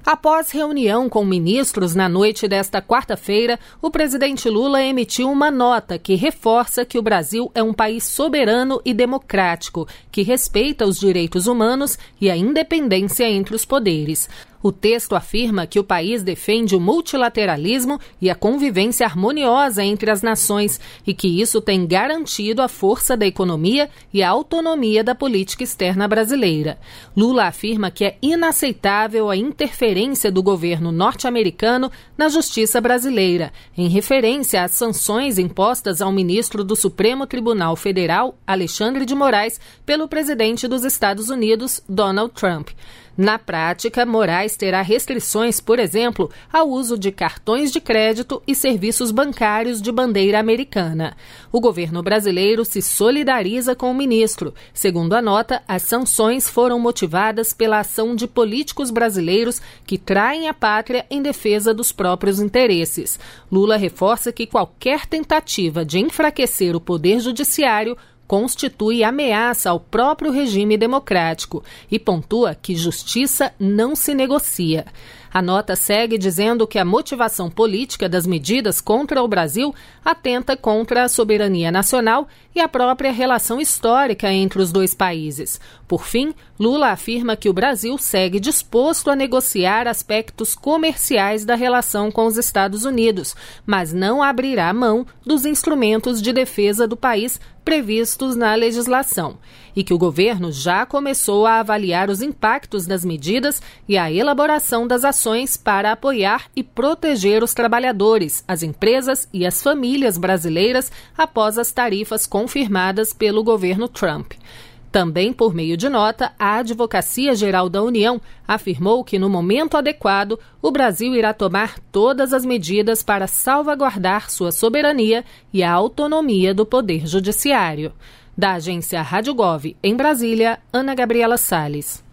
Após reunião com ministros na noite desta quarta-feira, o presidente Lula emitiu uma nota que reforça que o Brasil é um país soberano e democrático, que respeita os direitos humanos e a independência entre os poderes. O texto afirma que o país defende o multilateralismo e a convivência harmoniosa entre as nações e que isso tem garantido a força da economia e a autonomia da política externa brasileira. Lula afirma que é inaceitável a interferência do governo norte-americano na justiça brasileira, em referência às sanções impostas ao ministro do Supremo Tribunal Federal, Alexandre de Moraes, pelo presidente dos Estados Unidos, Donald Trump. Na prática, Moraes terá restrições, por exemplo, ao uso de cartões de crédito e serviços bancários de bandeira americana. O governo brasileiro se solidariza com o ministro. Segundo a nota, as sanções foram motivadas pela ação de políticos brasileiros que traem a pátria em defesa dos próprios interesses. Lula reforça que qualquer tentativa de enfraquecer o poder judiciário constitui ameaça ao próprio regime democrático e pontua que justiça não se negocia. A nota segue dizendo que a motivação política das medidas contra o Brasil atenta contra a soberania nacional e a própria relação histórica entre os dois países. Por fim, Lula afirma que o Brasil segue disposto a negociar aspectos comerciais da relação com os Estados Unidos, mas não abrirá mão dos instrumentos de defesa do país previstos na legislação, e que o governo já começou a avaliar os impactos das medidas e a elaboração das ações para apoiar e proteger os trabalhadores, as empresas e as famílias brasileiras após as tarifas confirmadas pelo governo Trump. Também, por meio de nota, a Advocacia Geral da União afirmou que, no momento adequado, o Brasil irá tomar todas as medidas para salvaguardar sua soberania e a autonomia do Poder Judiciário. Da agência Rádio Gov, em Brasília, Ana Gabriela Salles.